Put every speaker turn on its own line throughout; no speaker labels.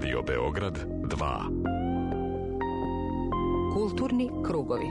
Radio Beograd 2.
Kulturni krugovi.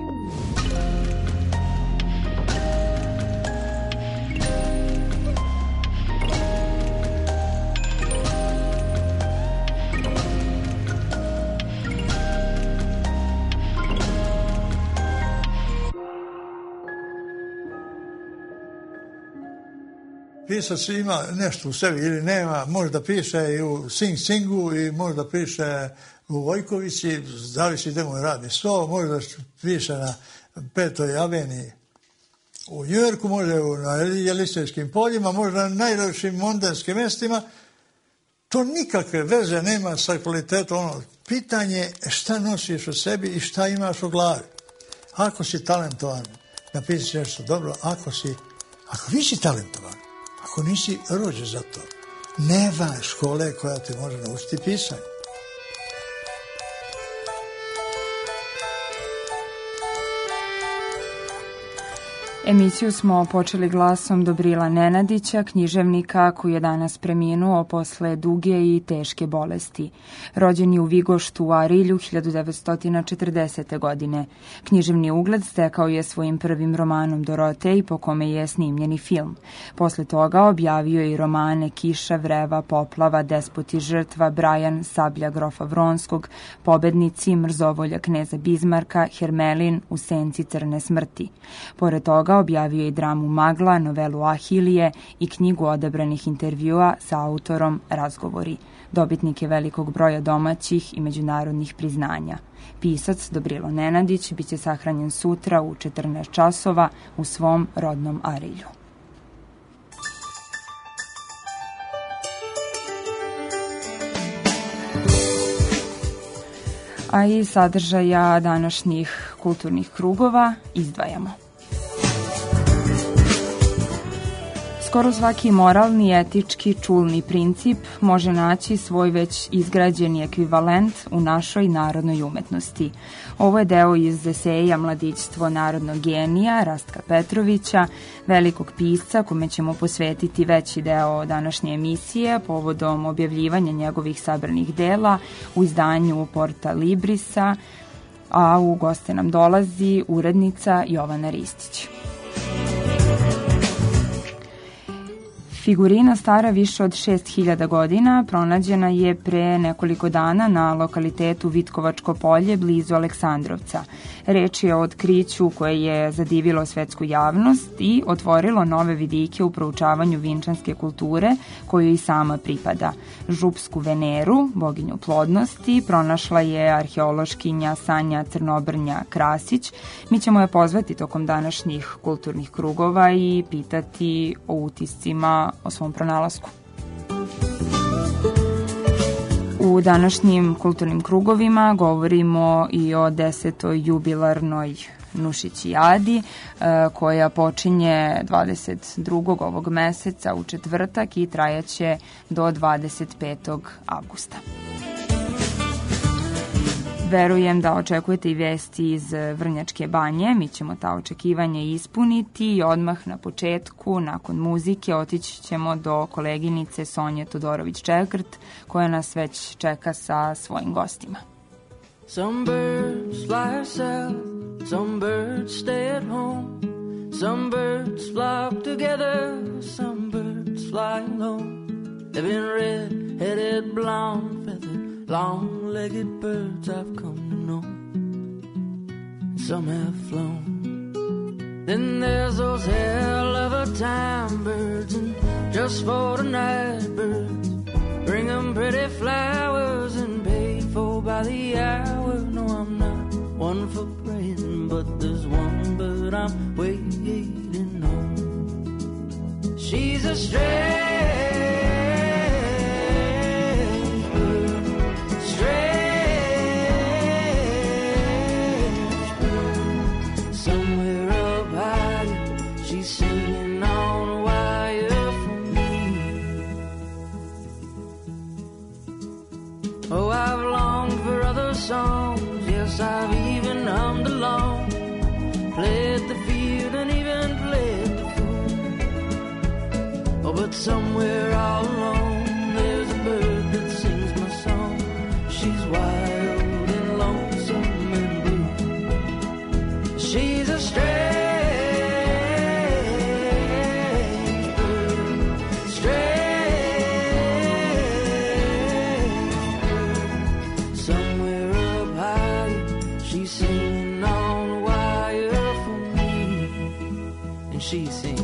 Pisac ima nešto u sebi ili nema, možda piše i u Sing Singu i možda piše u Vojkovići, zavisi gde mu radi sto, možda piše na Petoj aveniji u Njujorku, možda na Jelisejskim poljima, možda na najljepšim mondenskim mestima. To nikakve veze nema sa kvalitetom. Pitanje je šta nosiš u sebi i šta imaš u glavi. Ako si talentovan, napisaš nešto dobro, ako nisi talentovan, ako nisi rođen za to, nema škole koja te može naučiti pisanje.
Emisiju smo počeli glasom Dobrila Nenadića, književnika koji je danas preminuo posle duge i teške bolesti. Rođen je u Vigoštu u Arilju 1940. godine. Književni ugled stekao je svojim prvim romanom Dorotej, po kome je snimljeni film. Posle toga objavio je i romane Kiša, Vreva, Poplava, Despot i žrtva, Brajan, Sablja grofa Vronskog, Pobednici, Mrzovolja kneza Bizmarka, Hermelin, U senci crne smrti. Pored toga objavio je i dramu Magla, novelu Ahilije i knjigu odabranih intervjua sa autorom Razgovori. Dobitnik je velikog broja domaćih i međunarodnih priznanja. Pisac Dobrilo Nenadić biće sahranjen sutra u 14 časova u svom rodnom Arilju. A iz sadržaja današnjih kulturnih krugova izdvajamo. Skoro svaki moralni, etički, čulni princip može naći svoj već izgrađeni ekvivalent u našoj narodnoj umetnosti. Ovo je deo iz eseja Mladićstvo narodnog genija Rastka Petrovića, velikog pisca kome ćemo posvetiti veći deo današnje emisije povodom objavljivanja njegovih sabranih dela u izdanju Porta Librisa, a u goste nam dolazi urednica Jovana Ristić. Figurina stara više od 6000 godina pronađena je pre nekoliko dana na lokalitetu Vitkovačko polje blizu Aleksandrovca. Reč je o otkriću koje je zadivilo svetsku javnost i otvorilo nove vidike u proučavanju vinčanske kulture koju i sama pripada. Župsku Veneru, boginju plodnosti, pronašla je arheološkinja Sanja Crnobrnja Krasić. Mi ćemo je pozvati tokom današnjih kulturnih krugova i pitati o utiscima o svom pronalasku. U današnjim kulturnim krugovima govorimo i o 10. jubilarnoj Nušićijadi koja počinje 22. ovog meseca u četvrtak i trajaće do 25. avgusta. Verujem da očekujete i vesti iz Vrnjačke banje. Mi ćemo ta očekivanja ispuniti i odmah na početku, nakon muzike, otići ćemo do koleginice Sonje Todorović-Čekrt, koja nas već čeka sa svojim gostima.
Some birds fly south, some birds stay at home, some birds flock together, some birds fly alone. They've been red-headed, blonde-feathered, long-legged birds I've come to know. Some have flown. Then there's those hell-of-a-time birds, and just for tonight birds, bring 'em pretty flowers and pay for by the hour. No, I'm not one for praying, but there's one bird I'm waiting on. She's a stray. Oh, I've longed for other songs, yes, I've even hummed along, played the field and even played the fool. Oh, but somewhere all alone, there's a bird that sings my song. She's a strange bird, strange bird. Somewhere up high, she's singing on a wire for me, and she sings.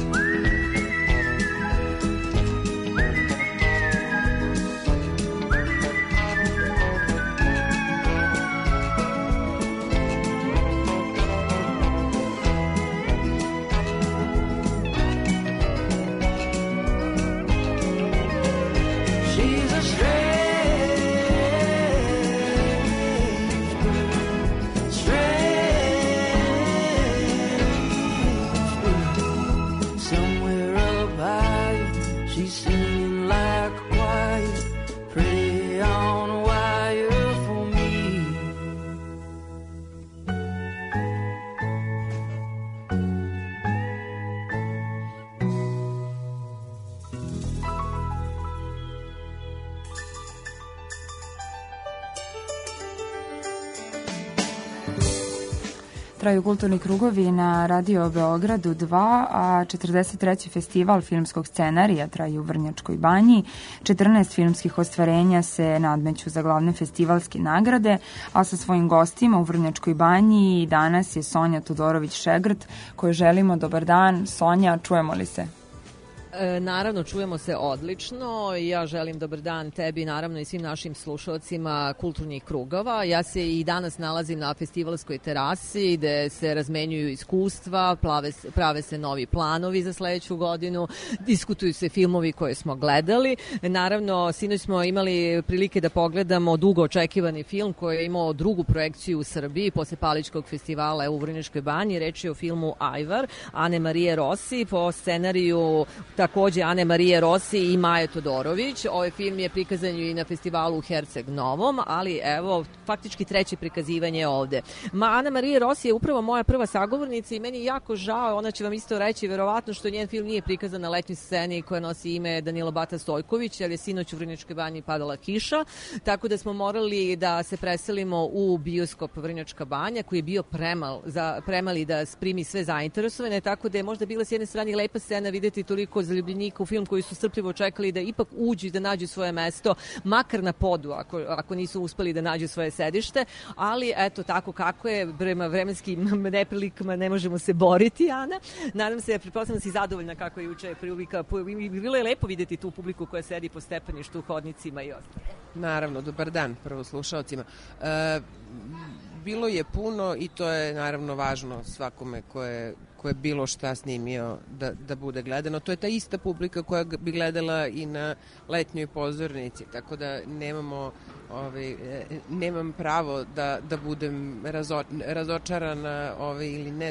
Traju kulturni krugovi na Radio Beogradu 2, a 43. festival filmskog scenarija traje u Vrnjačkoj banji. 14 filmskih ostvarenja se nadmeću za glavne festivalske nagrade, a sa svojim gostima u Vrnjačkoj banji danas je Sonja Todorović-Šegrt, kojoj želimo dobar dan. Sonja, čujemo li se?
Naravno, čujemo se odlično. Ja želim dobar dan tebi, naravno i svim našim slušalcima kulturnih krugova. Ja se i danas nalazim na festivalskoj terasi gde se razmenjuju iskustva, prave se novi planovi za sledeću godinu, diskutuju se filmovi koje smo gledali. Naravno, sinoć smo imali prilike da pogledamo dugo očekivani film koji je imao drugu projekciju u Srbiji posle Palićkog festivala u Vrnjačkoj banji. Reč je o filmu Ajvar, Ane Marije Rossi, po scenariju takođe Ane Marije Rossi i Maje Todorović. Ovaj film je prikazan i na festivalu u Herceg Novom, ali evo, faktički treće prikazivanje je ovde. Ana Marije Rossi je upravo moja prva sagovornica i meni je jako žao, ona će vam isto reći verovatno što njen film nije prikazan na letnjoj sceni koja nosi ime Danila Bata Stojković, jer je sinoć u Vrnjačkoj banji padala kiša, tako da smo morali da se preselimo u bioskop Vrnjačka banja, koji je bio premali da primi sve zainteresovane, tako da je možda bila s jedne strane lepa scena videti toliko zaljubljenika u film koji su strpljivo čekali da ipak uđu i da nađu svoje mesto, makar na podu, ako nisu uspeli da nađu svoje sedište, ali eto tako kako je, prema vremenskim neprilikama ne možemo se boriti, Ana. Nadam se, pretpostavljam da si zadovoljna kako je juče prilika. Bilo je lepo videti tu publiku koja sedi po stepeništu, hodnicima i ostalo.
Naravno, dobar dan prvo slušalcima. Bilo je puno i to je naravno važno svakome ko je bilo šta snimio da bude gledano. To je ta ista publika koja bi gledala i na letnjoj pozornici, tako da nemam pravo da budem razočarana ili ne.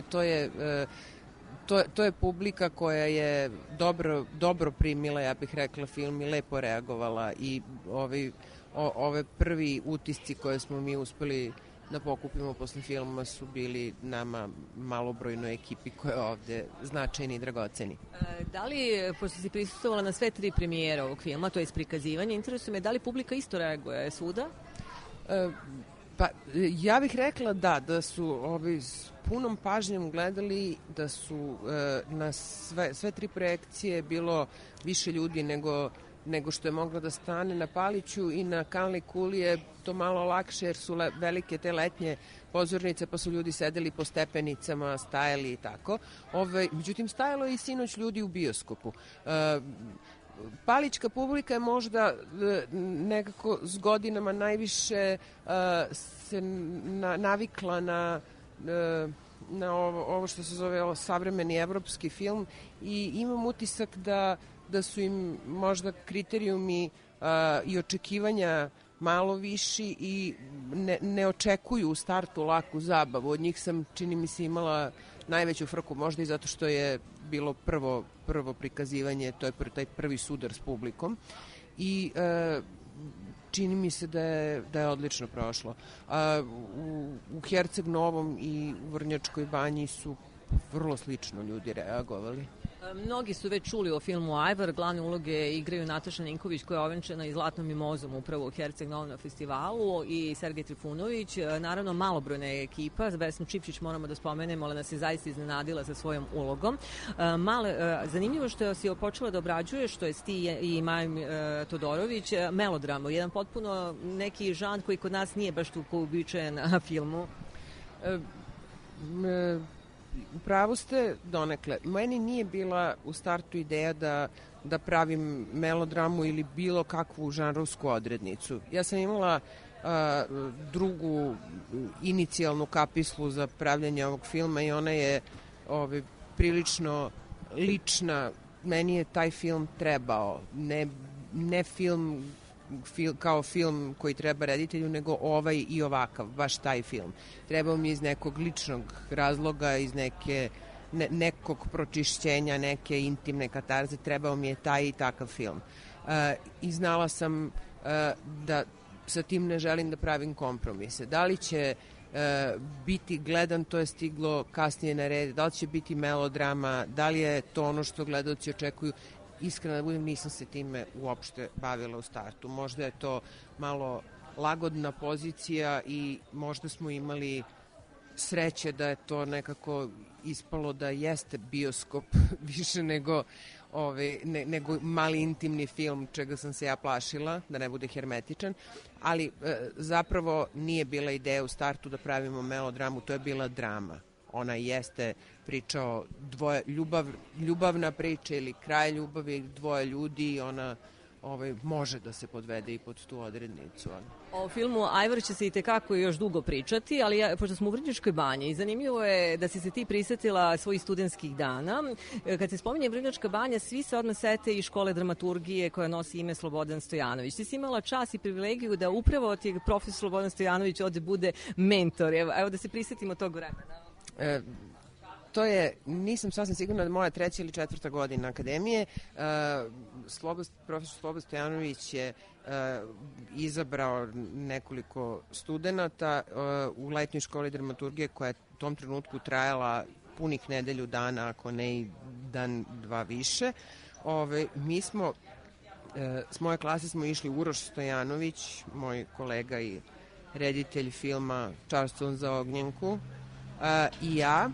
To je publika koja je dobro primila, ja bih rekla, film i lepo reagovala i ove prvi utisci koje smo mi uspeli da pokupimo posle filma su bili nama malobrojnoj ekipi koja je ovde značajni i dragoceni.
Da li, pošto si prisustvovala na sve 3 premijere ovog filma, to je prikazivanje, interesuje me da li publika isto reaguje svuda?
Pa, ja bih rekla da su s punom pažnjom gledali, da su na sve 3 projekcije bilo više ljudi nego što je moglo da stane. Na Paliću i na Kanli Kuli je to malo lakše jer su velike te letnje pozornice pa su ljudi sedeli po stepenicama, stajali i tako. Međutim, stajalo je i sinoć ljudi u bioskopu. Palićka publika je možda nekako s godinama najviše se navikla na ovo što se zove savremeni evropski film i imam utisak da su im možda kriterijumi i očekivanja malo viši i ne očekuju u startu laku zabavu. Od njih sam, čini mi se, imala najveću frku, možda i zato što je bilo prvo prikazivanje, to je taj prvi sudar s publikom i čini mi se da je odlično prošlo. U Herceg Novom i u Vrnjačkoj banji su vrlo slično ljudi reagovali.
Mnogi su već čuli o filmu Ajvar, glavne uloge igraju Nataša Ninković koja je ovenčana i Zlatnom mimozom upravo u Herceg Novom festivalu i Sergej Trifunović, naravno malobrojna je ekipa, Vesnu Čipčić moramo da spomenemo, ali nas je zaista iznenadila sa svojom ulogom. Zanimljivo što si počela da obrađuješ, što je ti i Majim Todorović, melodramu, jedan potpuno neki žanr koji kod nas nije baš tu uobičajen na filmu.
Upravo ste donekle. Meni nije bila u startu ideja da pravim melodramu ili bilo kakvu žanrovsku odrednicu. Ja sam imala drugu inicijalnu kapislu za pravljanje ovog filma i ona je prilično lična. Meni je taj film trebao. Ne film kao film koji treba reditelju, nego ovaj i ovakav, baš taj film. Trebao mi iz nekog ličnog razloga, iz nekog pročišćenja, neke intimne katarze, trebao mi je taj i takav film. I znala sam da sa tim ne želim da pravim kompromise. Da li će biti gledan, to je stiglo kasnije na red, da li će biti melodrama, da li je to ono što gledaoci očekuju. Iskreno da budem, nisam se time uopšte bavila u startu. Možda je to malo lagodna pozicija i možda smo imali sreće da je to nekako ispalo da jeste bioskop više nego mali intimni film, čega sam se ja plašila, da ne bude hermetičan, ali zapravo nije bila ideja u startu da pravimo melodramu, to je bila drama. Ona jeste priča o ljubavna priča ili kraj ljubavi, dvoje ljudi i ona može da se podvede i pod tu odrednicu.
O filmu Ajvar će se i tekako još dugo pričati, ali pošto smo u Vrnjačkoj banji, zanimljivo je da si se ti prisetila svojih studentskih dana. Kad se spominje Vrnjačka banja, svi se odmah sete i škole dramaturgije koja nosi ime Slobodan Stojanović. Ti si imala čast i privilegiju da upravo ti profesor Slobodan Stojanović ovde bude mentor. Evo da se prisetimo tog vremena.
To je, nisam sasvim sigurna da moja 3. ili 4. godina akademije. Profesor Slobodan Stojanović je izabrao nekoliko studenata u letnjoj školi dramaturgije koja je u tom trenutku trajala punih nedelju dana, ako ne i dan, dva više. Mi smo, s moje klase smo išli Uroš Stojanović, moj kolega i reditelj filma Čarstvom za ognjenku, i ja,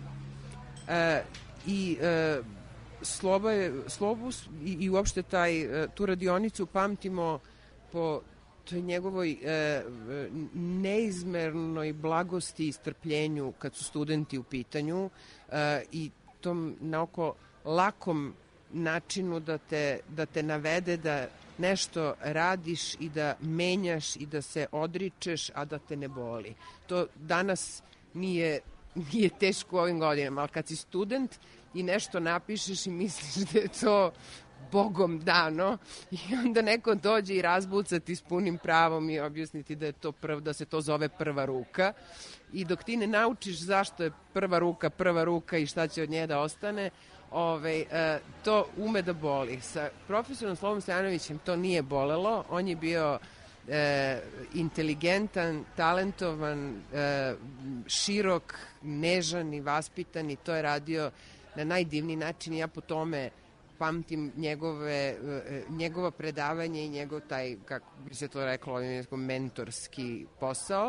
Slobu i uopšte tu radionicu pamtimo po toj njegovoj neizmernoj blagosti i strpljenju kad su studenti u pitanju i tom naoko lakom načinu da te navede da nešto radiš i da menjaš i da se odričeš, a da te ne boli. To danas nije teško u ovim godinama, ali kad si student i nešto napišeš i misliš da je to Bogom dano i onda neko dođe i razbuca ti s punim pravom i objasniti da je to da se to zove prva ruka i dok ti ne naučiš zašto je prva ruka i šta će od nje da ostane, to ume da boli. Sa profesorom Slobom Stojanovićem to nije bolelo, on je bio inteligentan, talentovan, širok, nežan i vaspitan i to je radio na najdivniji način i ja po tome pamtim njegova predavanje i njegov taj, kako bi se to reklo, mentorski posao.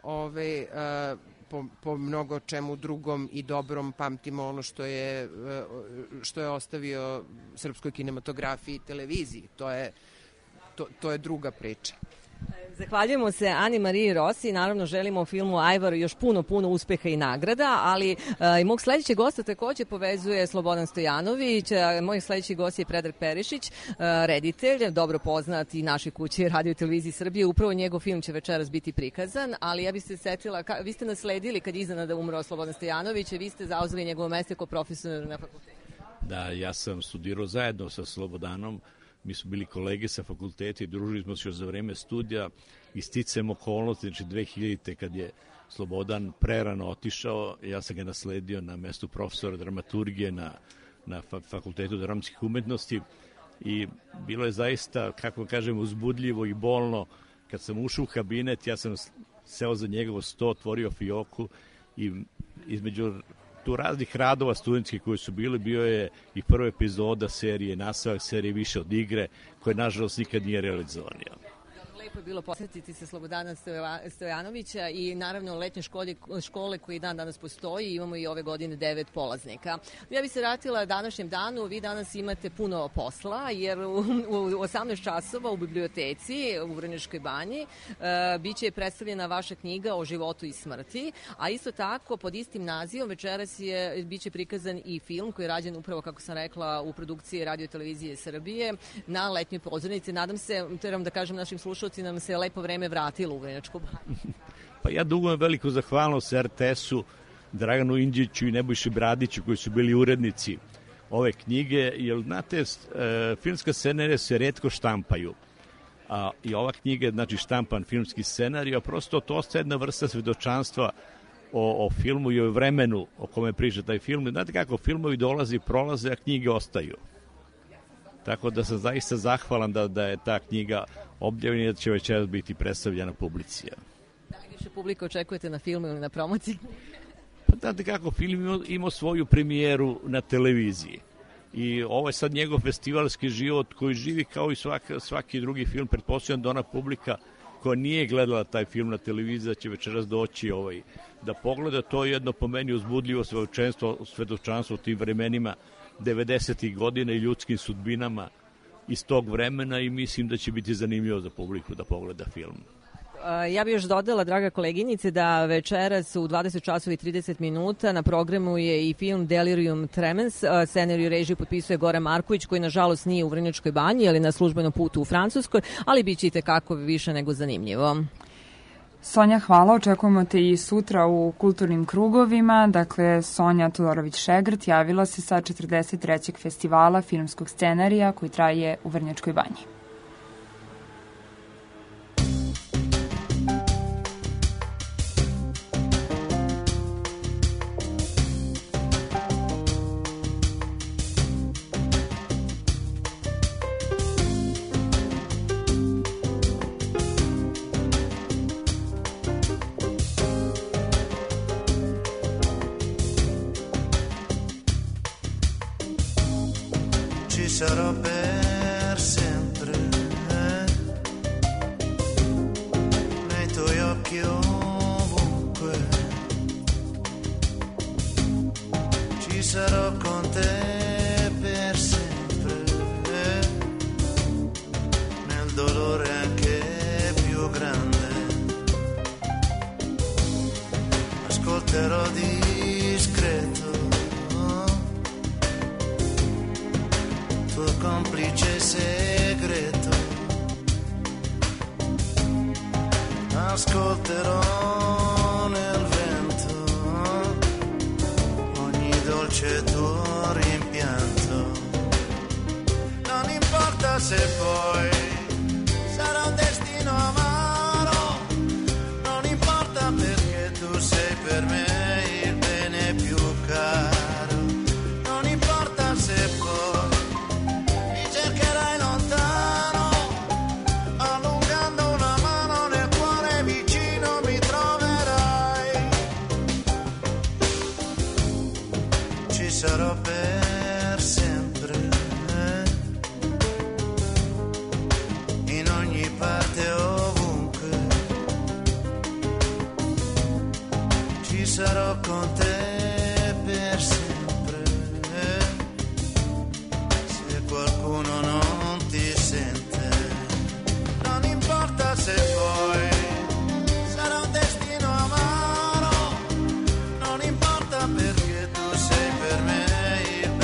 Po mnogo čemu drugom i dobrom pamtimo ono što je ostavio srpskoj kinematografiji i televiziji. To je druga priča.
Zahvaljujemo se Ani Mariji Rossi, naravno želimo filmu Ajvar još puno uspeha i nagrada, ali i mog sledećeg gosta takođe povezuje Slobodan Stojanović, moj sledeći gost je Predrag Perišić, reditelj, dobro poznat i našoj kući Radio i televiziji Srbije, upravo njegov film će večeras biti prikazan, ali ja bih se setila, vi ste nasledili kad iznenada umro Slobodan Stojanović, vi ste zauzeli njegovo mesto kao profesor na fakultetu.
Da, ja sam studirao zajedno sa Slobodanom. Mi smo bili kolege sa fakulteta i družili smo se još za vreme studija i sticajem okolnosti, znači 2000. kad je Slobodan prerano otišao, ja sam ga nasledio na mestu profesora dramaturgije na Fakultetu dramskih umetnosti i bilo je zaista, kako kažem, uzbudljivo i bolno. Kad sam ušao u kabinet, ja sam seo za njegovo sto, otvorio fioku i između tu raznih radova studentskih koji su bili, bio je i prva epizoda serije Nastavak, serije Više od igre, koje nažalost nikad nije realizovanija.
Lepo je bilo posjetiti se Slobodana Stojanovića i naravno letnje škole koji dan danas postoji. Imamo i ove godine 9 polaznika. Ja bih se vratila današnjem danu. Vi danas imate puno posla jer u 18 časova u biblioteci u Vrnjačkoj banji biće predstavljena vaša knjiga o životu i smrti, a isto tako pod istim nazivom večeras biće prikazan i film koji je rađen upravo, kako sam rekla, u produkciji Radio Televizije Srbije na letnjoj pozornici. Nadam se, trebam da kažem našim slušalcima, nam se lepo vreme vratilo u Vrnjačku banju.
Pa ja dugujem veliku zahvalnost RTS-u, Draganu Indžiću i Nebojši Bradiću koji su bili urednici ove knjige, jer znate, filmska scenarija se retko štampaju. I ova knjiga je znači štampan filmski scenarij, a prosto to ostaje jedna vrsta svedočanstva o filmu i o vremenu o kome priča taj film. Znate kako, filmovi dolaze i prolaze, a knjige ostaju. Tako da sam zaista zahvalan da je ta knjiga objavljena i da će večeras biti predstavljena publici.
Da li više publika očekujete na filmu ili na promociji?
Pa znate kako, film imao svoju premijeru na televiziji. I ovo je sad njegov festivalski život koji živi kao i svaki drugi film. Pretpostavljam da ona publika koja nije gledala taj film na televiziji da će večeras doći da pogleda. To je jedno po meni uzbudljivo svedočanstvo u tim vremenima 90. godina i ljudskim sudbinama iz tog vremena i mislim da će biti zanimljivo za publiku da pogleda film.
Ja bih još dodala, draga koleginice, da večeras u 20 časova i 30 minuta na programu je i film Delirium Tremens. Scenariju režiju potpisuje Goran Marković, koji nažalost nije u Vrnjačkoj banji, ali na službenom putu u Francuskoj, ali bit će i tekako više nego zanimljivo.
Sonja, hvala. Očekujemo te i sutra u kulturnim krugovima. Dakle, Sonja Todorović-Šegrt javila se sa 43. festivala filmskog scenarija koji traje u Vrnjačkoj banji.
Sarò per sempre nei tuoi occhi ovunque, ci sarò con te per sempre nel dolore anche più grande, ascolterò discreto tuo complice segreto, ascolterò nel vento ogni dolce tuo rimpianto, non importa se poi sarà un destino amaro, non importa perché tu sei per me il bene più caro, non importa se poi sarò per sempre in ogni parte ovunque, ci sarò con te per sempre, se qualcuno non ti sente, non importa se poi sarà un destino amaro, non importa perché tu sei per me il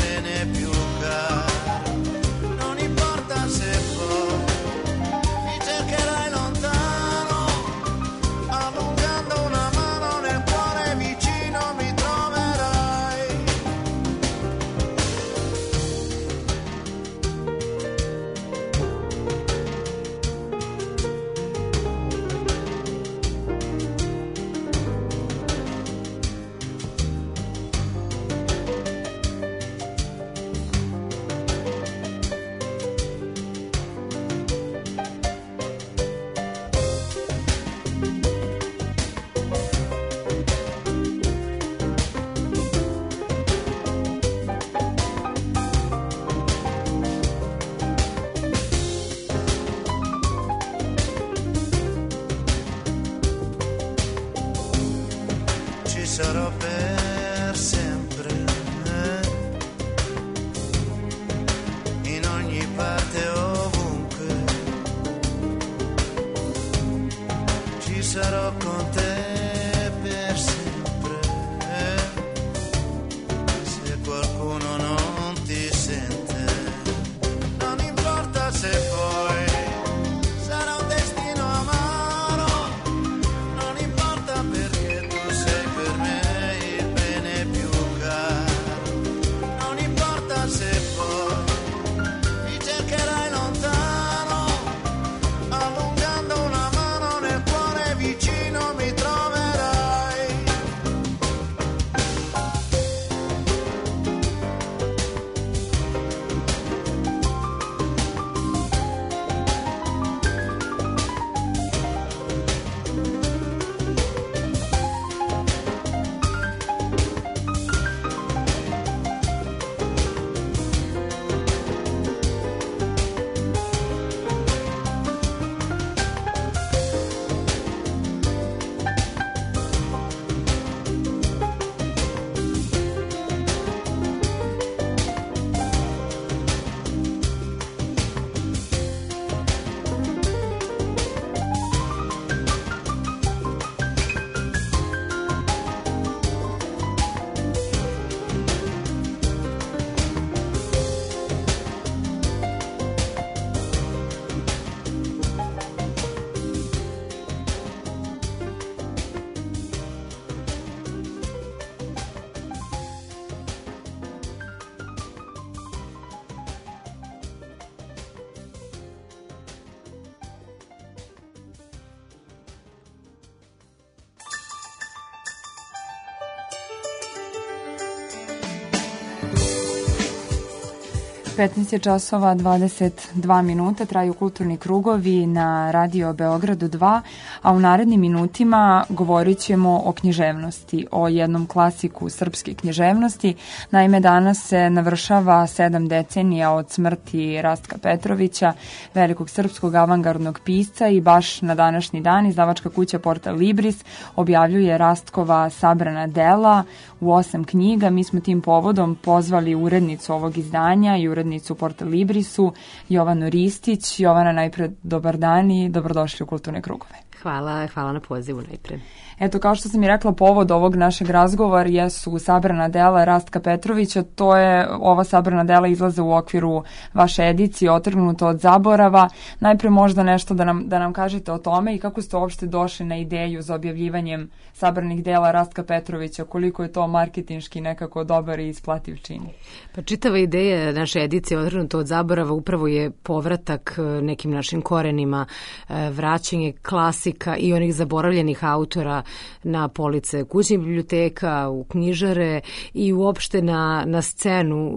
15 je časova 22 minuta, traju kulturni krugovi na Radio Beogradu 2, a u narednim minutima govorit ćemo o književnosti, o jednom klasiku srpske književnosti. Naime, danas se navršava 7 decenija od smrti Rastka Petrovića, velikog srpskog avangardnog pisca, i baš na današnji dan izdavačka kuća Portal Libris objavljuje Rastkova sabrana dela u 8 knjiga. Mi smo tim povodom pozvali urednicu ovog izdanja i urednicu Portal Librisu, Jovanu Ristić. Jovana, najpred dobar dan i dobrodošli u Kulturne krugove.
Hvala na pozivu najpre.
Eto, kao što sam i rekla, povod ovog našeg razgovora jesu sabrana dela Rastka Petrovića. Ova sabrana dela izlaze u okviru vaše edicije Otrgnuto od zaborava. Najpre možda nešto da nam kažete o tome i kako ste uopšte došli na ideju za objavljivanjem sabranih dela Rastka Petrovića, koliko je to marketinški nekako dobar i isplativ čin.
Pa čitava ideja naše edicije Otrgnuto od zaborava upravo je povratak nekim našim korenima, vraćanje klasika i onih zaboravljenih autora na police kućnih biblioteka, u knjižare i uopšte na scenu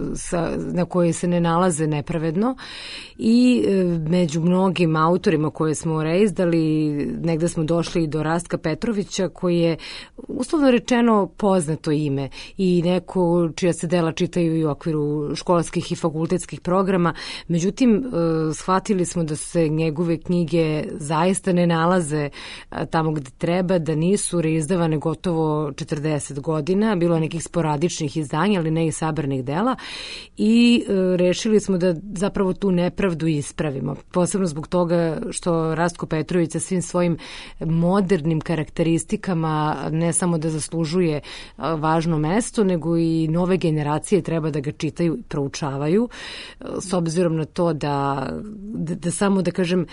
na kojoj se ne nalaze nepravedno. I među mnogim autorima koje smo reizdali, negde smo došli do Rastka Petrovića, koji je uslovno rečeno poznato ime i neko čija se dela čitaju i u okviru školskih i fakultetskih programa. Međutim, shvatili smo da se njegove knjige zaista ne nalaze tamo gde treba, da nisu reizdavane gotovo 40 godina, bilo je nekih sporadičnih izdanja, ali ne i sabranih dela, i rešili smo da zapravo tu nepravdu ispravimo. Posebno zbog toga što Rastko Petrović sa svim svojim modernim karakteristikama ne samo da zaslužuje važno mesto, nego i nove generacije treba da ga čitaju i proučavaju, s obzirom na to da samo, da kažem,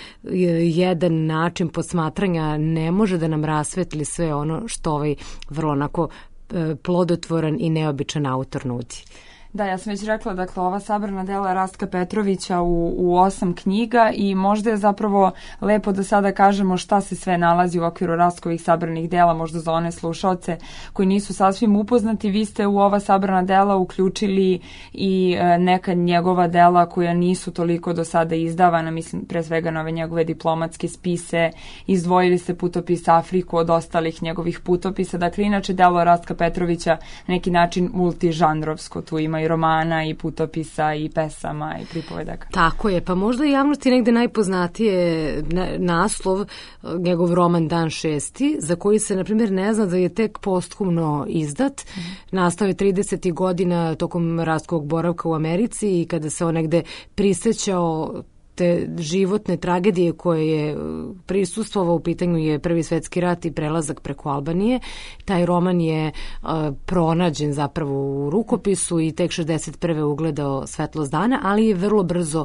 jedan način posmatranja ne može da nam rasvetli sve ono što ovaj vrlo onako plodotvoran i neobičan autor nudi.
Da, ja sam već rekla, dakle, ova sabrana dela Rastka Petrovića u 8 knjiga, i možda je zapravo lepo da sada kažemo šta se sve nalazi u okviru Rastkovih sabranih dela, možda za one slušaoce koji nisu sasvim upoznati. Vi ste u ova sabrana dela uključili i neka njegova dela koja nisu toliko do sada izdavana, mislim pre svega na ove njegove diplomatske spise, izdvojili ste putopis Afriku od ostalih njegovih putopisa. Dakle, inače delo Rastka Petrovića na neki način multižanrovsko, tu ima i romana i putopisa i pesama i pripovedaka.
Tako je, pa možda javnosti negde najpoznatije naslov, njegov roman Dan 6, za koji se, na primjer, ne zna da je tek posthumno izdat. Nastao je 30. godina tokom Rastkovog boravka u Americi, i kada se on negde prisjećao te životne tragedije koje je prisustvovao, u pitanju je Prvi svetski rat i prelazak preko Albanije. Taj roman je pronađen zapravo u rukopisu i tek 61. ugledao svetlost dana, ali je vrlo brzo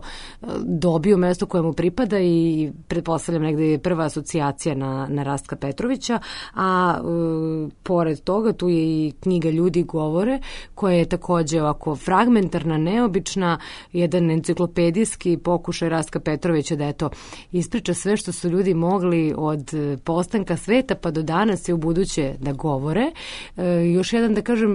dobio mesto koje mu pripada i pretpostavljam negde je prva asocijacija na Rastka Petrovića, a pored toga tu je i knjiga Ljudi govore, koja je takođe ovako fragmentarna, neobična, jedan enciklopedijski pokušaj Rastka Petrovića da ispriča sve što su ljudi mogli od postanka sveta pa do danas i u buduće da govore. Još jedan, da kažem,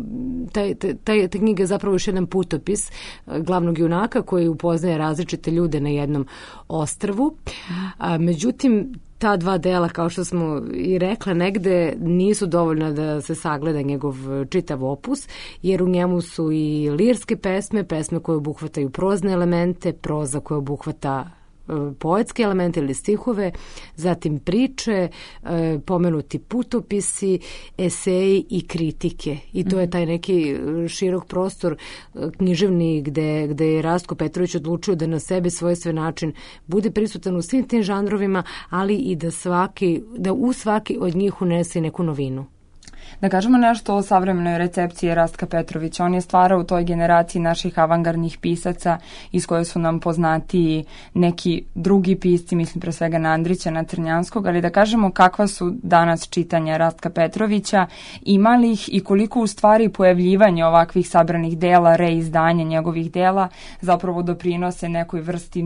ta knjiga je zapravo još jedan putopis glavnog junaka koji upoznaje različite ljude na jednom ostrvu. Međutim, ta dva dela, kao što smo i rekla, negde nisu dovoljna da se sagleda njegov čitav opus, jer u njemu su i lirske pesme koje obuhvataju prozne elemente, proza koja obuhvata poetske elemente ili stihove, zatim priče, pomenuti putopisi, eseji i kritike. I to je taj neki širok prostor književni gde je Rastko Petrović odlučio da na sebi svojstven način bude prisutan u svim tim žanrovima, ali i da u svaki od njih unese neku novinu.
Da kažemo nešto o savremenoj recepciji Rastka Petrovića. On je stvarao u toj generaciji naših avangardnih pisaca iz koje su nam poznati neki drugi pisci, mislim pre svega na Andrića, na Crnjanskog, ali da kažemo kakva su danas čitanja Rastka Petrovića, ima li ih i koliko u stvari pojavljivanje ovakvih sabranih dela, reizdanja njegovih dela zapravo doprinose nekoj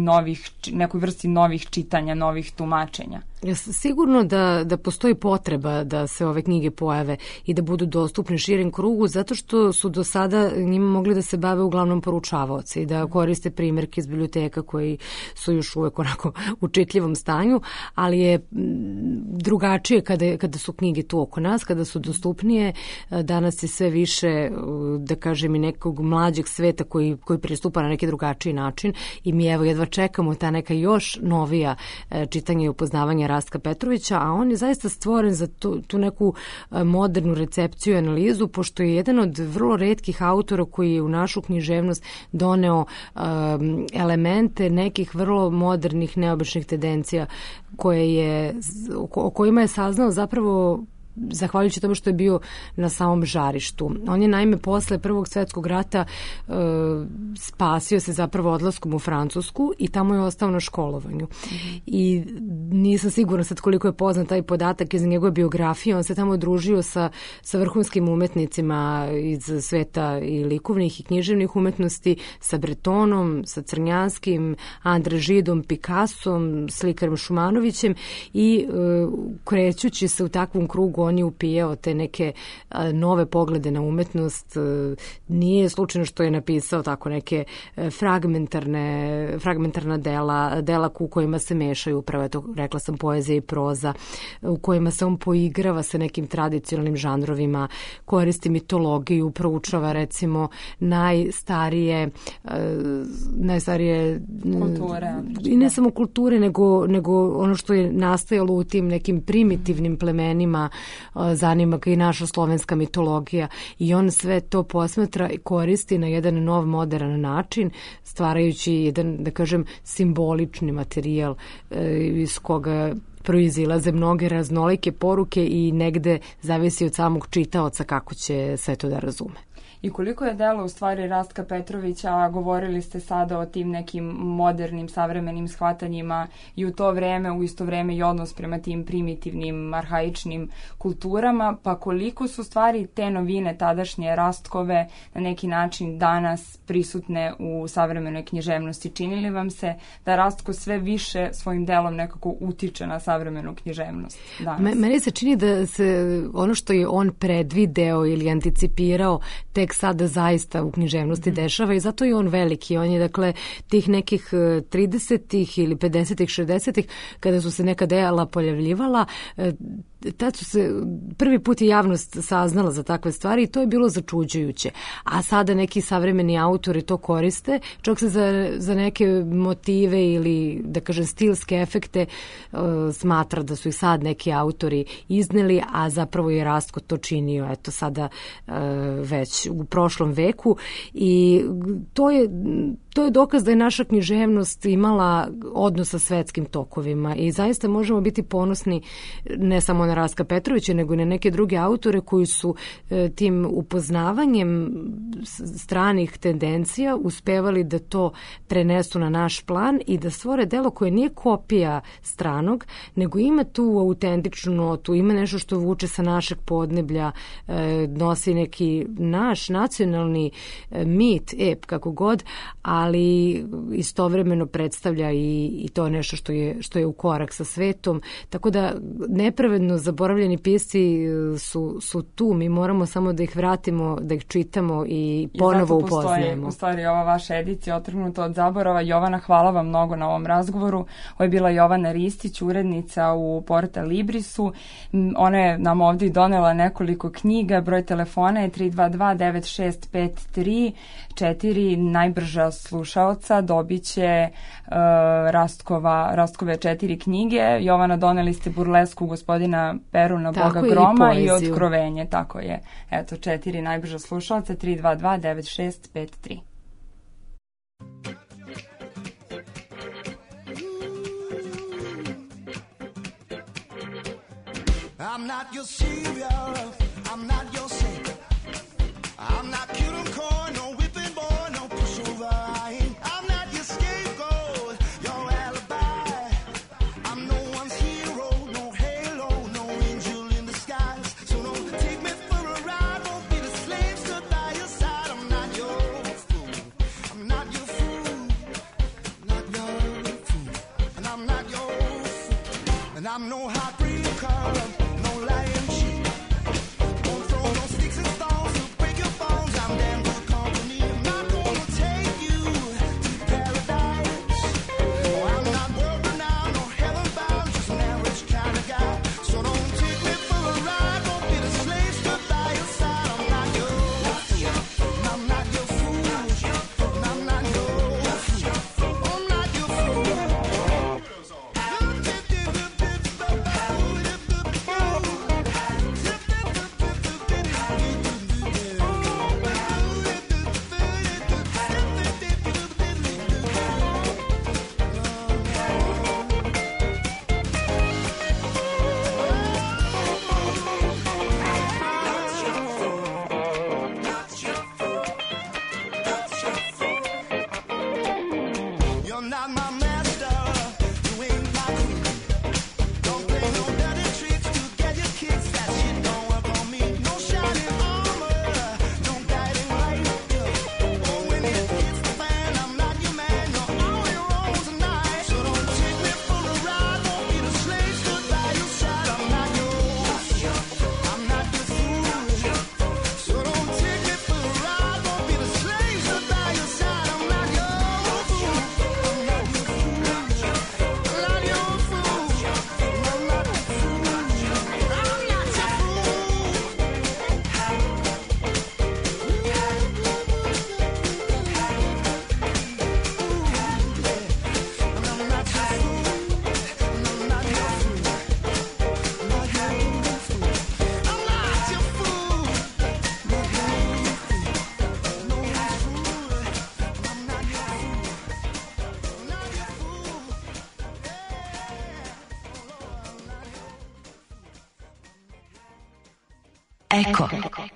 vrsti novih čitanja, novih tumačenja.
Sigurno da postoji potreba da se ove knjige pojave i da budu dostupne širem krugu, zato što su do sada njima mogli da se bave uglavnom poručavaoci i da koriste primjerke iz biblioteka koji su još uvek onako u čitljivom stanju, ali je drugačije kada su knjige tu oko nas, kada su dostupnije. Danas je sve više, da kažem, i nekog mlađeg sveta koji pristupa na neki drugačiji način i mi evo jedva čekamo ta neka još novija čitanja i upoznavanja Rastka Petrovića, a on je zaista stvoren za tu neku modernu recepciju i analizu, pošto je jedan od vrlo retkih autora koji je u našu književnost doneo elemente nekih vrlo modernih, neobičnih tendencija o kojima je saznao zapravo zahvaljujući tome što je bio na samom žarištu. On je naime posle Prvog svjetskog rata spasio se zapravo odlaskom u Francusku i tamo je ostao na školovanju. I nisam sigurna sad koliko je poznat taj podatak iz njegove biografije. On se tamo družio sa vrhunskim umetnicima iz sveta i likovnih i književnih umetnosti, sa Bretonom, sa Crnjanskim, Andre Židom, Picassom, slikarom Šumanovićem i krećući se u takvom krugu on je upijao te neke nove poglede na umetnost. Nije slučajno što je napisao tako neke fragmentarna dela u kojima se mešaju upravo, to rekla sam, poezija i proza, u kojima se on poigrava sa nekim tradicionalnim žanrovima, koristi mitologiju, proučava recimo najstarije
kulture.
I ne samo kulture, nego ono što je nastajalo u tim nekim primitivnim plemenima. Zanima ga i naša slovenska mitologija i on sve to posmatra i koristi na jedan nov modern način, stvarajući jedan, da kažem, simbolični materijal iz koga proizilaze mnoge raznolike poruke i negde zavisi od samog čitaoca kako će sve to da razume.
I koliko je delo u stvari Rastka Petrovića, a govorili ste sada o tim nekim modernim, savremenim shvatanjima i u to vreme, u isto vreme i odnos prema tim primitivnim, arhaičnim kulturama, pa koliko su stvari te novine tadašnje Rastkove na neki način danas prisutne u savremenoj književnosti? Čini li vam se da Rastko sve više svojim delom nekako utiče na savremenu književnost danas?
Meni se čini da se ono što je on predvideo ili anticipirao tek sada zaista u književnosti dešava i zato je on veliki. On je, dakle, tih nekih 30-ih ili 50-ih, 60-ih, kada su se neka dela pojavljivala, tad su se, prvi put je javnost saznala za takve stvari i to je bilo začuđujuće. A sada neki savremeni autori to koriste, čak se za neke motive ili, da kažem, stilske efekte smatra da su ih sad neki autori izneli, a zapravo je Rastko to činio, eto, sada već u prošlom veku i to je dokaz da je naša književnost imala odnos sa svetskim tokovima i zaista možemo biti ponosni ne samo na Rastka Petrovića, nego i na neke druge autore koji su tim upoznavanjem stranih tendencija uspevali da to prenesu na naš plan i da stvore delo koje nije kopija stranog, nego ima tu autentičnu notu, ima nešto što vuče sa našeg podneblja, nosi neki naš nacionalni mit, ep, kako god, ali istovremeno predstavlja i to nešto što je u korak sa svetom. Tako da nepravedno zaboravljeni pisci su tu. Mi moramo samo da ih vratimo, da ih čitamo i ponovo upoznajemo.
I zato postoji u stvari ova vaša edicija Otrgnuta od zaborava. Jovana, hvala vam mnogo na ovom razgovoru. Ovo je bila Jovana Ristić, urednica u Porta Librisu. Ona je nam ovdje donela nekoliko knjiga. Broj telefona je 322-9653. 4 najbrža slušaoca dobit će Rastkove 4 knjige. Jovana, doneli ste burlesku gospodina Peruna, Boga groma i Otkrovenje. Tako je. Eto, 4 najbrža slušaoca, 322-9653.
I'm not your savior, I'm not your savior. I'm not cute and coy, no whipping boy, no pushover. I'm not your scapegoat, your alibi. I'm no one's hero, no halo, no angel in disguise. So don't take me for a ride, won't be the slave stood by your side. I'm not your fool, I'm not your fool, not your fool, and I'm not your fool, and I'm no heartbreaker. Don't throw
Eko.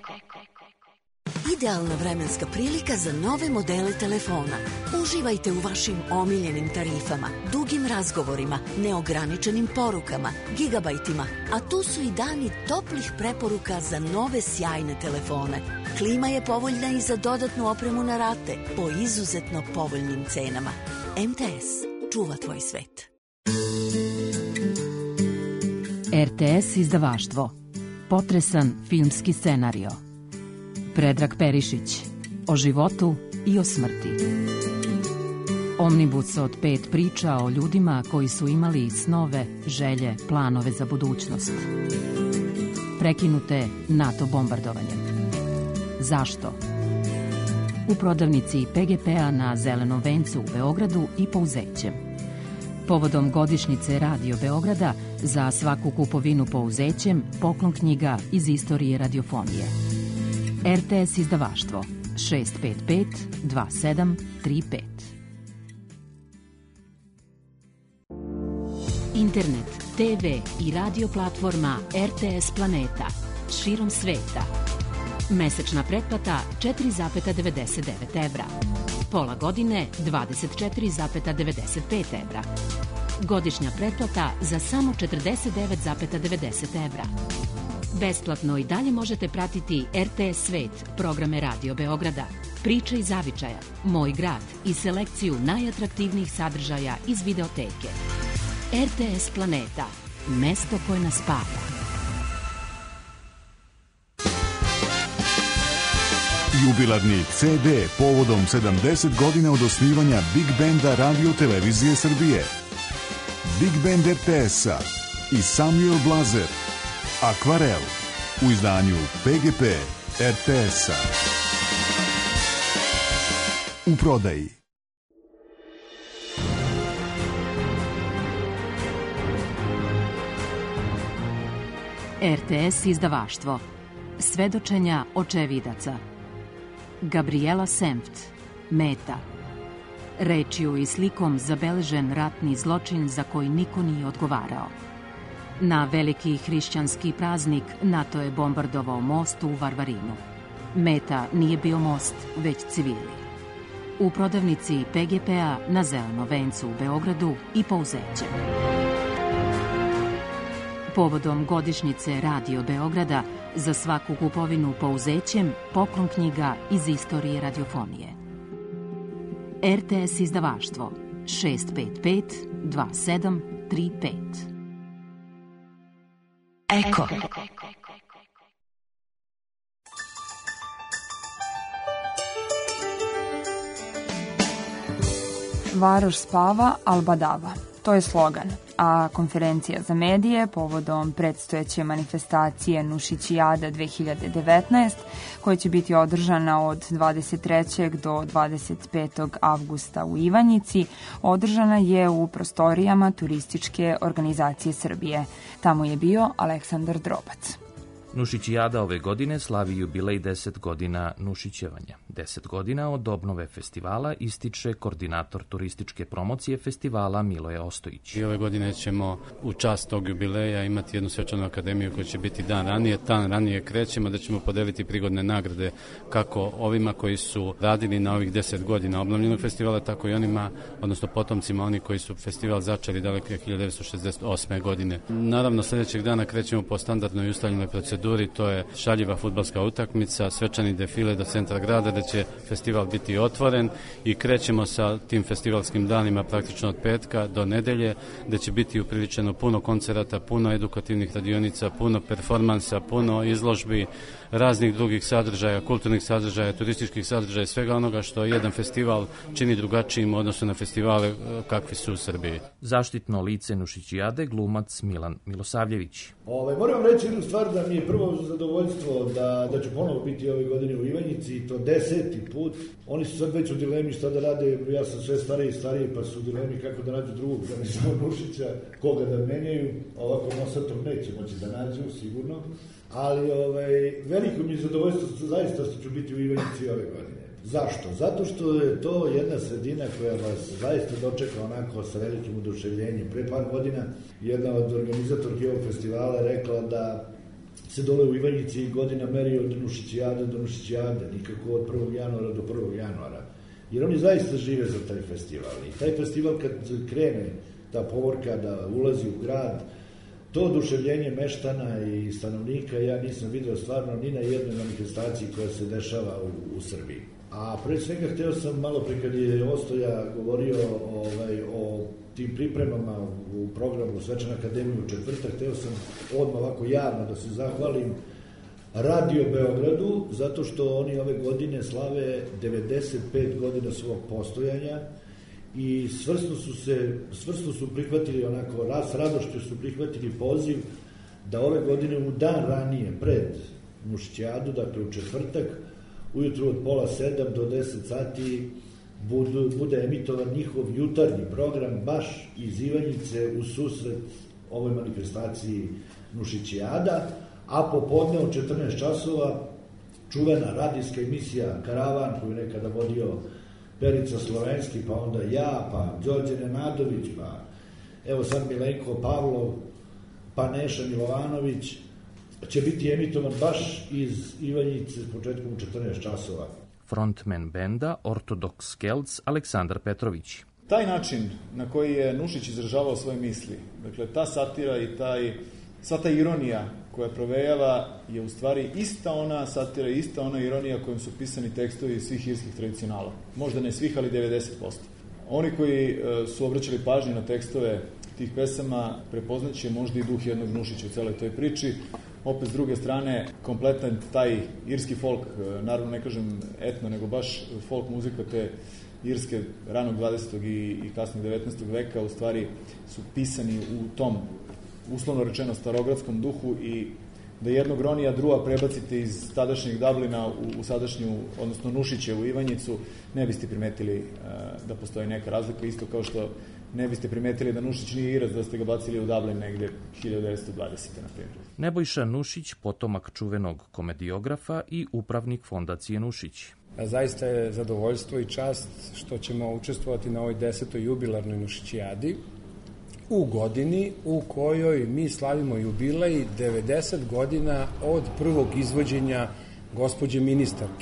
Idealna vremenska prilika za nove modele telefona. Uživajte u vašim omiljenim tarifama, dugim razgovorima, neograničenim porukama, gigabajtima, a tu su i dani toplih preporuka za nove sjajne telefone. Klima je povoljna i za dodatnu opremu na rate po izuzetno povoljnim cenama. MTS čuva tvoj svet.
RTS izdavaštvo. Potresan filmski scenario. Predrag Perišić. O životu i o smrti. Omnibus od 5 priča o ljudima koji su imali snove, želje, planove za budućnost. Prekinute NATO bombardovanjem. Zašto? U prodavnici PGP-a na Zelenom vencu u Beogradu i Pouzećem. Povodom godišnjice Radio Beograda za svaku kupovinu Pouzećem poklon knjiga iz istorije radiofonije. RTS izdavaštvo 655 2735. Internet, TV i radio platforma RTS Planeta širom sveta. Mesečna pretplata 4,99 evra. Pola godine 24,95 evra. Godišnja pretplata za samo 49,90 evra. Besplatno i dalje možete pratiti RTS Svet, programe Radio Beograda, priče iz zavičaja, Moj grad i selekciju najatraktivnijih sadržaja iz videoteke. RTS Planeta, mesto koje nas spaja.
Jubilarni CD povodom 70 godina od osnivanja Big Benda Radio Televizije Srbije. Big Band RTS-a i Samuel Blazer. Akvarel u izdanju PGP RTS-a. U prodaji.
RTS izdavaštvo. Svedočenja očevidaca. Gabriela Senft. Meta. Rečju i slikom zabeležen ratni zločin za koji niko nije odgovarao. Na veliki hrišćanski praznik NATO je bombardovao most u Varvarinu. Meta nije bio most, već civili. U prodavnici PGP-a na Zelenom vencu u Beogradu i Pouzećem. Povodom godišnjice Radio Beograda za svaku kupovinu Pouzećem poklon knjiga iz istorije radiofonije. RTS izdavaštvo 655 2735.
Eko.
Varoš spava, al badava. To je slogan, a konferencija za medije povodom predstojeće manifestacije Nušićijada 2019, koja će biti održana od 23. do 25. avgusta u Ivanjici, održana je u prostorijama Turističke organizacije Srbije. Tamo je bio Aleksandar Drobac.
Nušićijada ove godine slavi jubilej 10 godina nušićevanja. 10 godina od obnove festivala ističe koordinator turističke promocije festivala Miloje Ostojić.
I ove godine ćemo u čast tog jubileja imati jednu svečanu akademiju koja će biti dan ranije. Dan ranije krećemo da ćemo podeliti prigodne nagrade kako ovima koji su radili na ovih 10 godina obnovljenog festivala, tako i onima, odnosno potomcima oni koji su festival začeli daleke 1968. godine. Naravno, sljedećeg dana krećemo po standardnoj ustaljenoj proceduri. To je šaljiva fudbalska utakmica, svečani defile do centra grada da će festival biti otvoren i krećemo sa tim festivalskim danima praktično od petka do nedelje, da će biti upriličeno puno koncerata, puno edukativnih radionica, puno performansa, puno izložbi, raznih drugih sadržaja, kulturnih sadržaja, turističkih sadržaja, svega onoga što jedan festival čini drugačijim u odnosu na festivale kakvi su u Srbiji.
Zaštitno lice Nušićijade glumac Milan Milosavljević.
Moram reći jednu stvar, da mi je prvo zadovoljstvo da ću ponovo biti ove godine u Ivanjici, i to 10. put. Oni su sad već u dilemi šta da rade, ja sam sve stariji i stariji, pa su u dilemi kako da nađu drugog, da ne samo Nušića, koga da menjaju. Ovako nosatog neće moći da nađu, sigurno. Ali veliko mi je zadovoljstvo zaista što ću biti u Ivanjici ove godine. Zašto? Zato što je to jedna sredina koja vas zaista dočeka onako sa velikim oduševljenjem. Pre par godina jedna od organizatorki ovog festivala rekla da se dole u Ivanjici godina meri od Nušićijade do Nušićijade, nikako od 1. januara do 1. januara. Jer oni zaista žive za taj festival. I taj festival kad krene, ta povorka da ulazi u grad, to oduševljenje meštana i stanovnika ja nisam video stvarno ni na jednoj manifestaciji koja se dešava u Srbiji. A pre svega hteo sam malo pre kad je Ostoja govorio o tim pripremama u programu Svečana akademija u četvrtak, hteo sam odmah ovako javno da se zahvalim Radio Beogradu, zato što oni ove godine slave 95 godina svog postojanja i svrsno su prihvatili onako, s radošću su prihvatili poziv da ove godine u dan ranije, pred Nušićijadu, dakle u četvrtak, ujutru od 6:30 do 10 sati bude emitovan njihov jutarnji program baš iz Ivanjice u susret ovoj manifestaciji Nušićijada, a popodne od 14 časova čuvena radijska emisija Karavan koju nekada vodio Perica Slovenski, pa onda ja, pa Đorđe Nenadović, pa evo sad Milenko Pavlov, pa Neša Milovanović, će biti emitovan baš iz Ivanjice s početkom u 14 časova.
Frontman benda Ortodoks Kelc Aleksandar Petrović.
Taj način na koji je Nušić izražavao svoje misli, dakle ta satira i sva ta ironija koja provejava je u stvari ista ona satira, ista ona ironija kojom su pisani tekstovi svih irskih tradicionala. Možda ne svih, ali 90%. Oni koji su obraćali pažnju na tekstove tih pesama prepoznaće možda i duh jednog Nušića u celoj toj priči. Opet, s druge strane, kompletan taj irski folk, naravno ne kažem etno, nego baš folk muzika te irske ranog 20. i kasnog 19. veka, u stvari su pisani u tom, uslovno rečeno, starogradskom duhu i da jednog Ronija Drua prebacite iz tadašnjeg Dublina u sadašnju, odnosno Nušićevu Ivanjicu, ne biste primetili da postoji neka razlika, isto kao što ne biste primetili da Nušić nije Irac, da ste ga bacili u Dublin negde 1920. na primjer.
Nebojša Nušić, potomak čuvenog komediografa i upravnik fondacije Nušić.
Zaista je zadovoljstvo i čast što ćemo učestvovati na ovoj 10. jubilarnoj Nušićijadi u godini u kojoj mi slavimo jubilej 90 godina od prvog izvođenja gospođe ministarke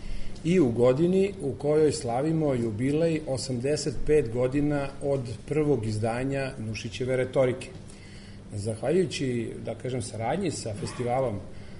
i u godini u kojoj slavimo jubilej 85 godina od prvog izdanja Nušićeve retorike. Zahvaljujući, da kažem, saradnji sa festivalom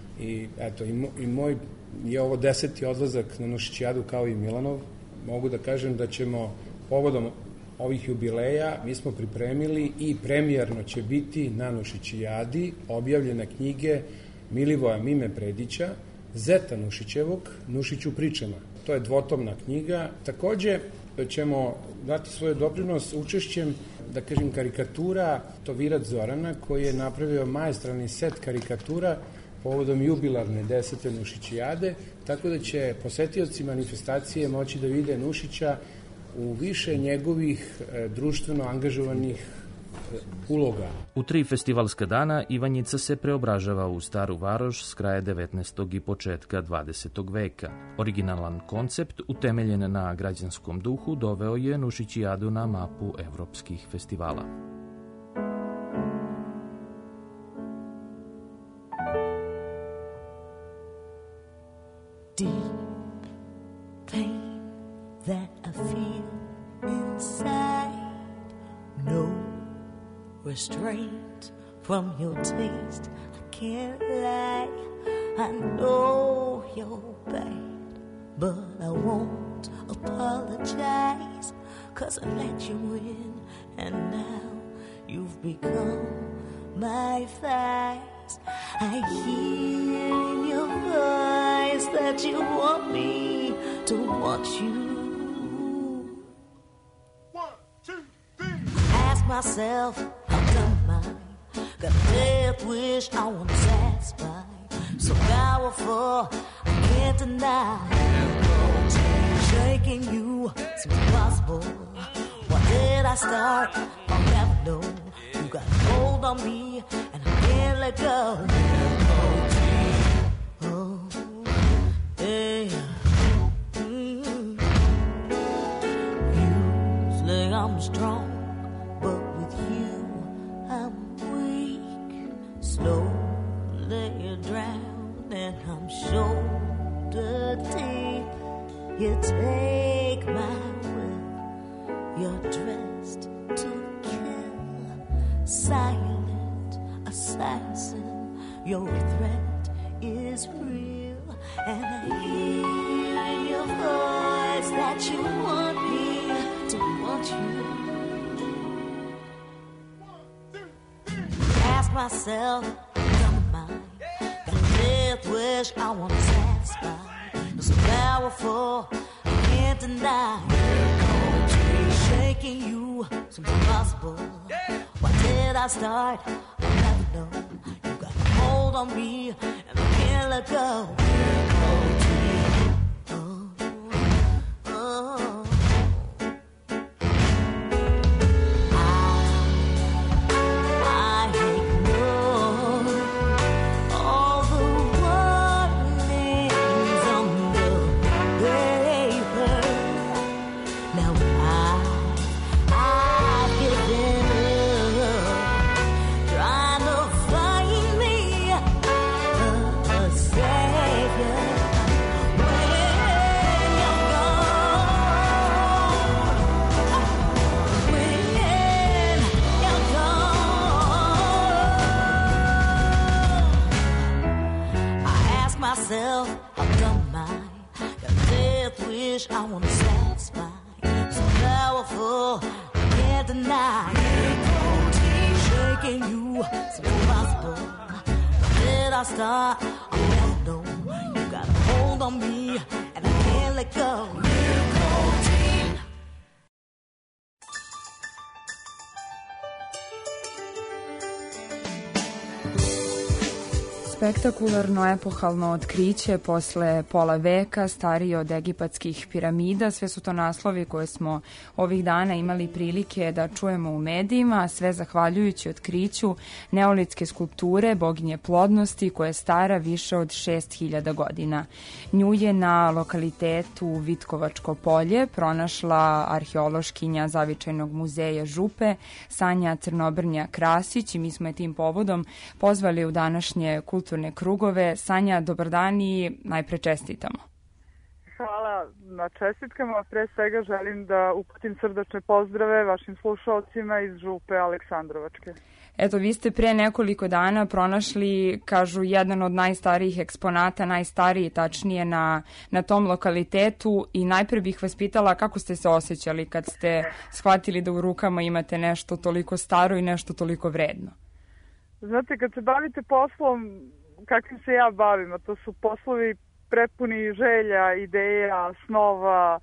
i moj je ovo 10. odlazak na Nušićijadu kao i Milanov, mogu da kažem da ćemo povodom ovih jubileja mi smo pripremili i premijerno će biti na Nušićijadi objavljene knjige Milivoja Mime Predića, Zeta Nušićevog, Nušić u pričama. To je dvotomna knjiga. Takođe ćemo dati svoj doprinos učešćem, da kažem, karikatura Tovirac Zorana, koji je napravio maestralni set karikatura povodom jubilarne 10. Nušićijade, tako da će posetioci manifestacije moći da vide Nušića u više njegovih društveno angažovanih uloga.
U 3 festivalska dana Ivanjica se preobražava u Staru Varoš s kraja 19. i početka 20. veka. Originalan koncept, utemeljen na građanskom duhu, doveo je Nušićijadu na mapu evropskih festivala.
That I feel inside, no restraint from your taste. I can't lie, I know you're bad, but I won't apologize, 'cause I let you in, and now you've become my vice. I hear in your voice that you want me to want you. Myself, how come I got a death wish I want to satisfy, so powerful I can't deny. Shaking you seems possible. Why did I start? I'll never know. You got hold on me and I can't let go. Oh, yeah. Usually I'm strong, but with you, I'm weak. Slowly You take my will. You're dressed to kill. Silent assassin. Your threat is real. And I hear in your voice that you want me to want you. Ask myself, come mine. Got a death wish I want to satisfy. You're so powerful, I can't deny. Shaking you seems impossible. Why did I start? I'll never know. You got a hold on me and I can't let go. I've done mine. Got a death wish I want to satisfy. So powerful, I can't deny. Shaking you seems impossible. Did I start? I never know. You got a hold on me and I can't let go.
Spektakularno epohalno otkriće posle pola veka, stariji od egipatskih piramida. Sve su to naslovi koje smo ovih dana imali prilike da čujemo u medijima, sve zahvaljujući otkriću neolitske skulpture boginje plodnosti koja je stara više od 6000 godina. Nju je na lokalitetu Vitkovačko polje pronašla arheološkinja Zavičajnog muzeja Župe Sanja Crnobrnja Krasić i mi smo je tim povodom pozvali u današnje kulturne krugove. Sanja, dobar dan i najpre čestitamo.
Hvala na čestitkama. Pre svega želim da uputim srdačne pozdrave vašim slušalcima iz Župe Aleksandrovačke.
Eto, vi ste pre nekoliko dana pronašli, kažu, jedan od najstarijih eksponata, najstariji tačnije na tom lokalitetu i najpre bih vas pitala kako ste se osjećali kad ste shvatili da u rukama imate nešto toliko staro i nešto toliko vredno.
Znate, kad se bavite poslom kakvim se ja bavim, a to su poslovi prepuni želja, ideja, snova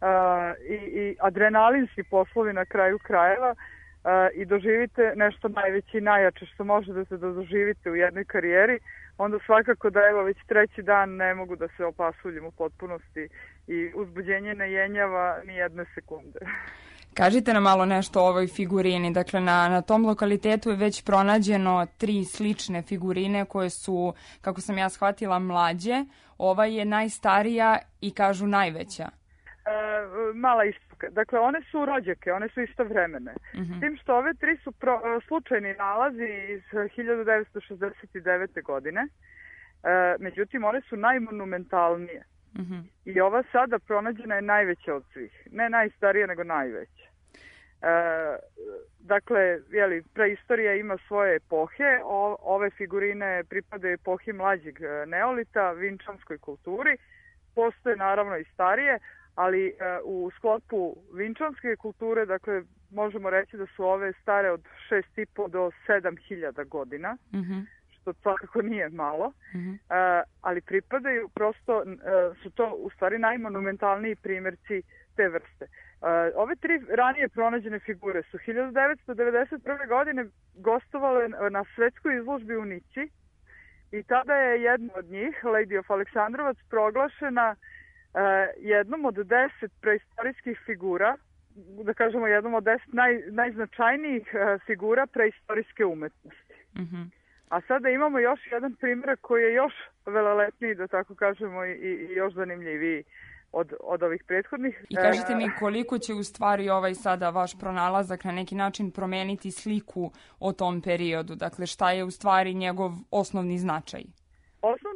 i adrenalinski poslovi na kraju krajeva i doživite nešto najveće i najjače što možete da doživite u jednoj karijeri, onda svakako da evo već treći dan ne mogu da se opasuljim u potpunosti i uzbuđenje ne jenjava ni jedne sekunde.
Kažite nam malo nešto o ovoj figurini. Dakle, na tom lokalitetu je već pronađeno 3 slične figurine koje su, kako sam ja shvatila, mlađe. Ova je najstarija i kažu najveća.
Mala ispravka. Dakle, one su rođake, one su istovremene. S tim što ove 3 su slučajni nalazi iz 1969. godine. Međutim, one su najmonumentalnije. I ova sada pronađena je najveća od svih. Ne najstarija, nego najveća. Dakle, preistorija ima svoje epohe. Ove figurine pripadaju epohi mlađeg neolita, vinčanskoj kulturi. Postoje naravno i starije, ali u sklopu vinčanske kulture, dakle, možemo reći da su ove stare od 6,5 do 7.000 godina. Što svakako nije malo, ali pripadaju, prosto su to u stvari najmonumentalniji primjerci te vrste. Ove 3 ranije pronađene figure su 1991. godine gostovale na svetskoj izložbi u Nici i tada je jedna od njih, Lady of Aleksandrovac, proglašena jednom od 10 preistorijskih figura, da kažemo jednom od 10 najznačajnijih figura preistorijske umetnosti. A sada imamo još jedan primjer koji je još velelepniji, da tako kažemo, i još zanimljiviji od ovih prethodnih.
I kažete mi koliko će u stvari ovaj sada vaš pronalazak na neki način promeniti sliku o tom periodu? Dakle, šta je u stvari njegov osnovni značaj?
Osnovni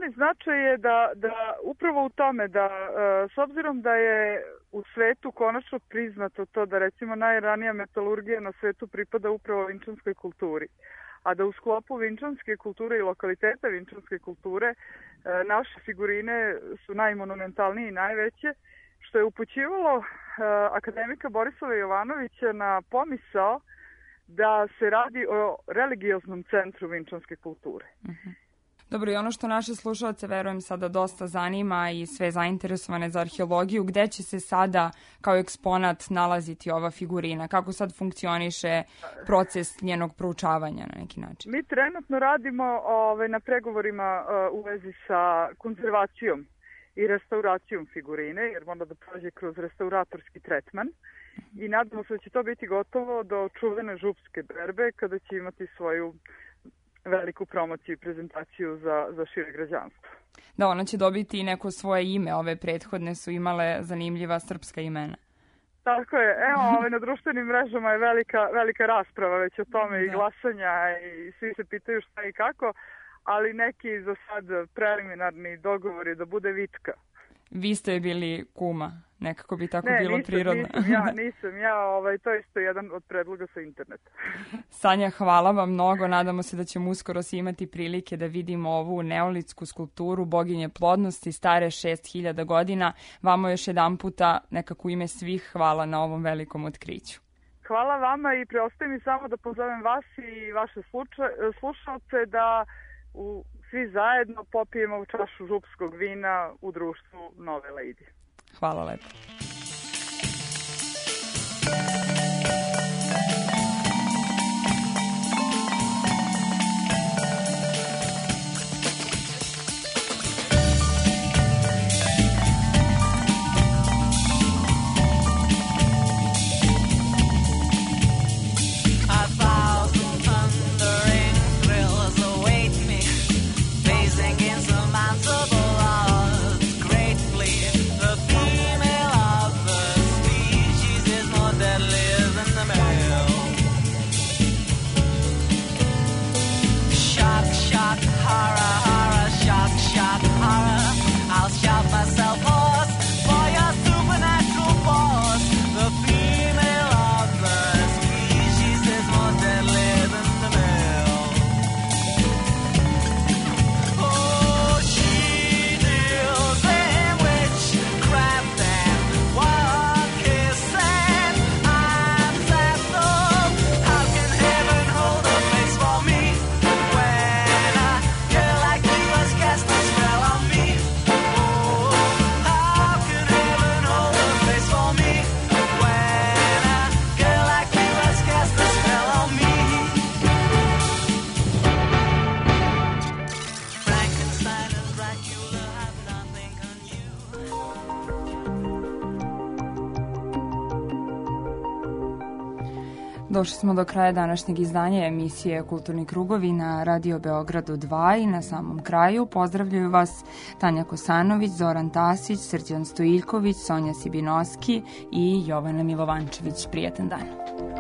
Osnovni značaj je da upravo u tome da s obzirom da je u svetu konačno priznato to da recimo najranija metalurgija na svetu pripada upravo vinčanskoj kulturi, a da u sklopu vinčanske kulture i lokaliteta vinčanske kulture naše figurine su najmonumentalnije i najveće, što je upućivalo akademika Borislava Jovanovića na pomisao da se radi o religioznom centru vinčanske kulture.
Dobro, i ono što naše slušalce, verujem, sada dosta zanima i sve zainteresovane za arheologiju, gde će se sada kao eksponat nalaziti ova figurina? Kako sad funkcioniše proces njenog proučavanja na neki način?
Mi trenutno radimo na pregovorima u vezi sa konzervacijom i restauracijom figurine, jer mora da prođe kroz restauratorski tretman. I nadamo se da će to biti gotovo do čuvene župske berbe, kada će imati svoju veliku promociju i prezentaciju za šire građanstvo.
Da, ona će dobiti i neko svoje ime. Ove prethodne su imale zanimljiva srpska imena.
Tako je. Evo, na društvenim mrežama je velika rasprava već o tome i glasanja i svi se pitaju šta i kako, ali neki za sad preliminarni dogovor je da bude Vitka.
Vi ste bili kuma, nekako bi tako bilo prirodno.
Nisam ja, to je isto jedan od predloga sa interneta.
Sanja, hvala vam mnogo, nadamo se da ćemo uskoro si imati prilike da vidimo ovu neolitsku skulpturu boginje plodnosti stare 6000 godina. Vamo još jedan puta, nekako u ime svih, hvala na ovom velikom otkriću.
Hvala vama i preostaje mi samo da pozovem vas i vaše slušalce da svi zajedno popijemo čašu župskog vina u društvu Nove Lady.
Hvala lepo. Došli smo do kraja današnjeg izdanja emisije Kulturni krugovi na Radio Beogradu 2 i na samom kraju pozdravljaju vas Tanja Kosanović, Zoran Tasić, Srđan Stojiljković, Sonja Sibinoski i Jovana Milovančević. Prijetan dan.